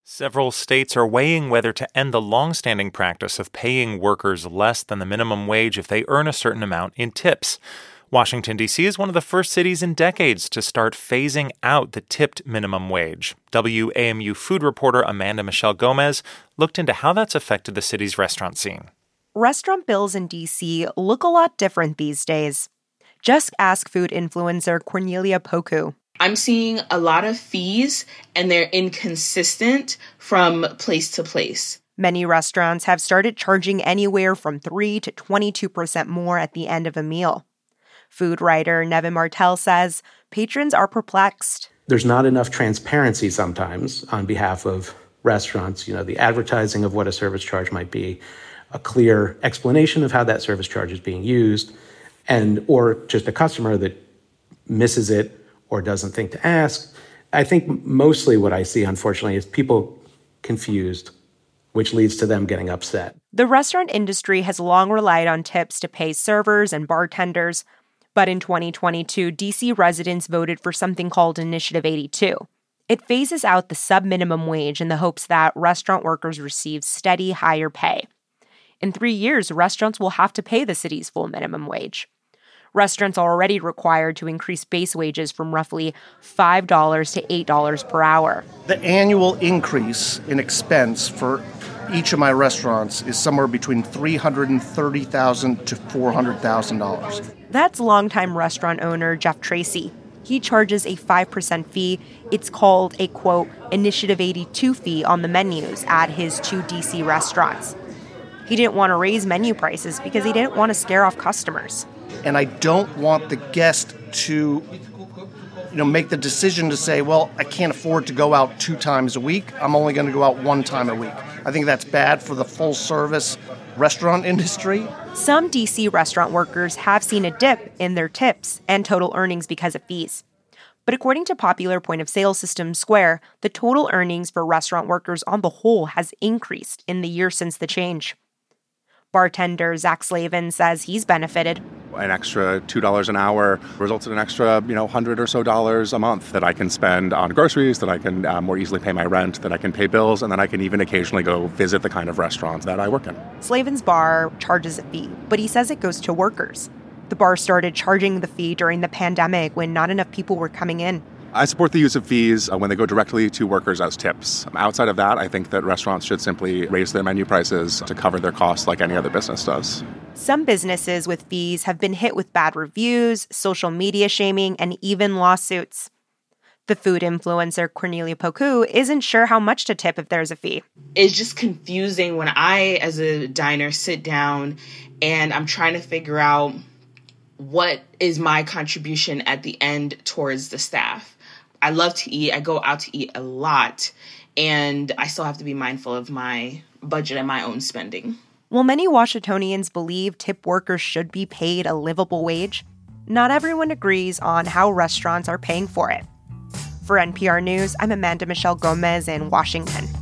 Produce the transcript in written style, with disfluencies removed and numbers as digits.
Several states are weighing whether to end the long-standing practice of paying workers less than the minimum wage if they earn a certain amount in tips. Washington, D.C. is one of the first cities in decades to start phasing out the tipped minimum wage. WAMU food reporter Amanda Michelle Gomez looked into how that's affected the city's restaurant scene. Restaurant bills in D.C. look a lot different these days. Just ask food influencer Cornelia Poku. I'm seeing a lot of fees, and they're inconsistent from place to place. Many restaurants have started charging anywhere from 3 to 22% more at the end of a meal. Food writer Nevin Martell says patrons are perplexed. There's not enough transparency sometimes on behalf of restaurants. The advertising of what a service charge might be, a clear explanation of how that service charge is being used, or just a customer that misses it or doesn't think to ask. I think mostly what I see, unfortunately, is people confused, which leads to them getting upset. The restaurant industry has long relied on tips to pay servers and bartenders, but in 2022, D.C. residents voted for something called Initiative 82. It phases out the sub-minimum wage in the hopes that restaurant workers receive steady, higher pay. In 3 years, restaurants will have to pay the city's full minimum wage. Restaurants are already required to increase base wages from roughly $5 to $8 per hour. The annual increase in expense for each of my restaurants is somewhere between $330,000 to $400,000. That's longtime restaurant owner Jeff Tracy. He charges a 5% fee. It's called a, quote, Initiative 82 fee on the menus at his 2 D.C. restaurants. He didn't want to raise menu prices because he didn't want to scare off customers. And I don't want the guest to, make the decision to say, well, I can't afford to go out 2 times a week. I'm only going to go out 1 time a week. I think that's bad for the full-service restaurant industry. Some D.C. restaurant workers have seen a dip in their tips and total earnings because of fees. But according to popular point-of-sale system Square, the total earnings for restaurant workers on the whole has increased in the year since the change. Bartender Zach Slavin says he's benefited. An extra $2 an hour results in an extra, $100 or so a month that I can spend on groceries, that I can more easily pay my rent, that I can pay bills, and then I can even occasionally go visit the kind of restaurants that I work in. Slavin's bar charges a fee, but he says it goes to workers. The bar started charging the fee during the pandemic when not enough people were coming in. I support the use of fees when they go directly to workers as tips. Outside of that, I think that restaurants should simply raise their menu prices to cover their costs like any other business does. Some businesses with fees have been hit with bad reviews, social media shaming, and even lawsuits. The food influencer Cornelia Poku isn't sure how much to tip if there's a fee. It's just confusing when I, as a diner, sit down and I'm trying to figure out what is my contribution at the end towards the staff. I love to eat. I go out to eat a lot, and I still have to be mindful of my budget and my own spending. While many Washingtonians believe tip workers should be paid a livable wage, not everyone agrees on how restaurants are paying for it. For NPR News, I'm Amanda Michelle Gomez in Washington.